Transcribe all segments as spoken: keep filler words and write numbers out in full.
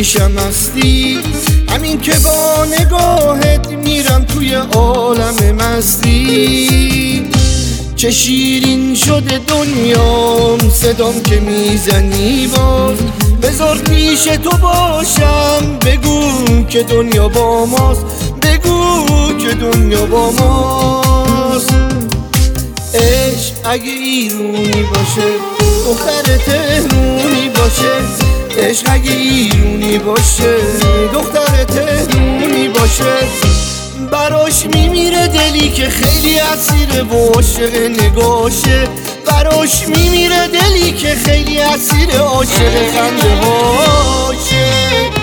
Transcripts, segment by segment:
پیشم هستی، همین که با نگاهت میرم توی عالم مستی. چه شیرین شده دنیام، صدام که میزنی باز، بذار پیش تو باشم، بگو که دنیا با ماست، بگو که دنیا با ماست. عشق اگه ایرونی باشه، دختر تهرونی باشه، عشق اگه ایرونی باشه، دختر تهرونی باشه، براش میمیره دلی که خیلی اسیر و عاشق نگاشه، براش میمیره دلی که خیلی اسیر عاشق خنده هاشه.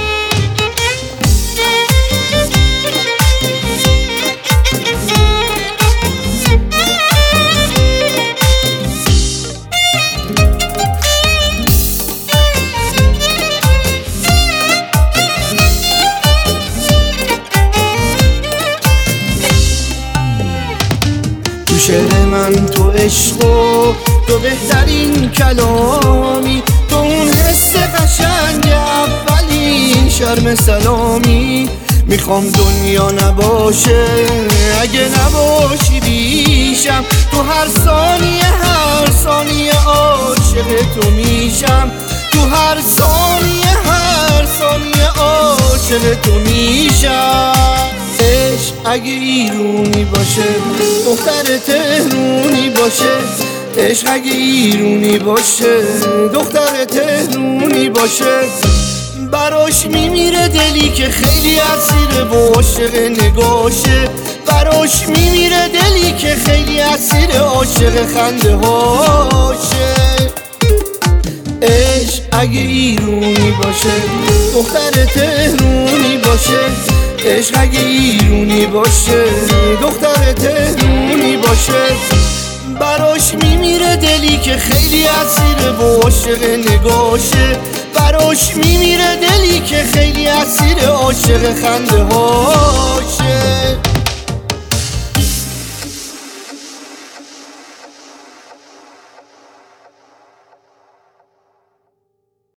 شعر من تو عشق و تو بهترین کلامی، تو اون حس قشنگ اولین شرم سلامی. میخوام دنیا نباشه اگه نباشی بیشم، تو هر ثانیه هر ثانیه عاشق تو میشم، تو هر ثانیه هر ثانیه عاشق تو میشم. عشق اگه ایرونی باشه، دختر تهرونی باشه، عشق اگه ایرونی باشه، دختر تهرونی باشه، براش میمیره دلی که خیلی اسیر و عاشق نگاشه، براش میمیره دلی که خیلی اسیر عاشق خنده هاشه. عشق اگه ایرونی باشه، دختر تهرونی باشه، عشق اگه ایرونی باشه، دختر تهرونی باشه، براش میمیره دلی که خیلی اسیر و عاشق نگاشه، براش میمیره دلی که خیلی اسیر عاشق خنده هاشه.